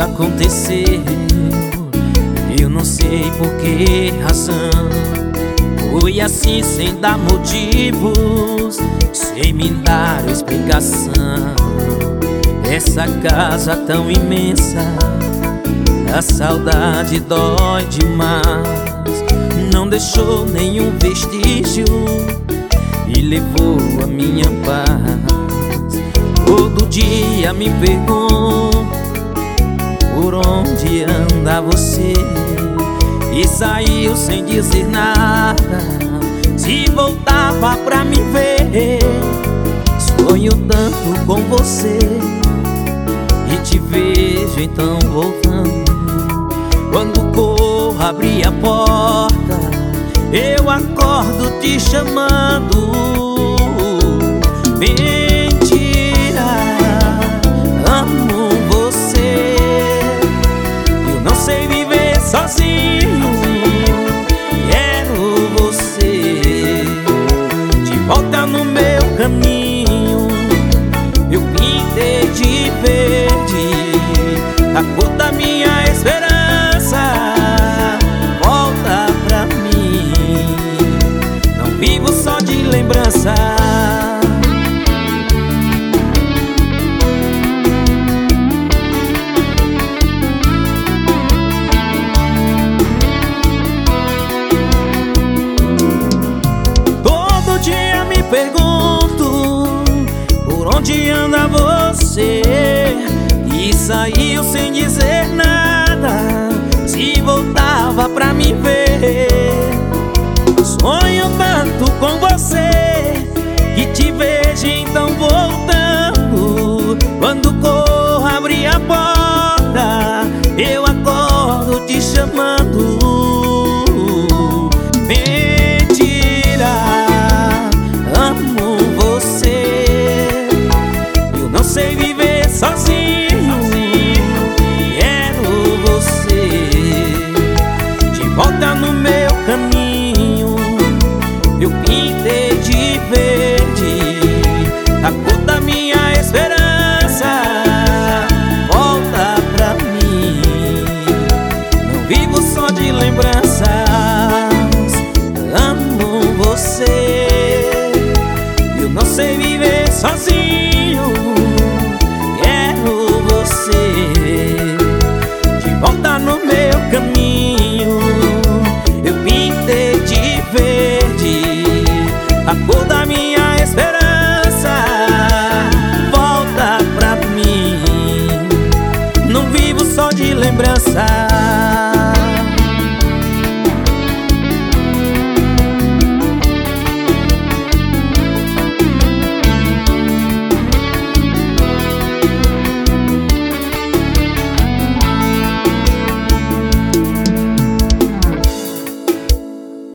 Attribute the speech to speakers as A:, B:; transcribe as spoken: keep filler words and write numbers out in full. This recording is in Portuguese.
A: aconteceu, eu não sei por que razão. Foi assim sem dar motivos, sem me dar explicação. Essa casa tão imensa, a saudade dói demais. Não deixou nenhum vestígio e levou a minha paz. Todo dia me pergunto por onde anda você, e saiu sem dizer nada. Se voltava pra me ver, sonho tanto com você e te vejo então voltando. Quando corro abrir a porta, eu acordo te chamando. Mentira, amo você. Eu não sei viver sozinho, quero você de volta no meu caminho. Eu pintei de verde a cor da minha esperança. Volta pra mim, não vivo só de lembrança. Todo dia me pergunto por onde anda você, e saiu sem dizer nada. Se voltava pra me ver, sonho tanto com você que te vejo então voltando. Quando corro abrir a porta, eu acordo te chamando. Mentira, amo você. Eu não sei viver sozinho, quero você de volta no meu caminho. Eu pintei de verde a cor da minha esperança. Volta pra mim, não vivo só de lembranças. Amo você, eu não sei viver sozinho, quero você de volta no meu caminho. Eu pintei de verde a cor da minha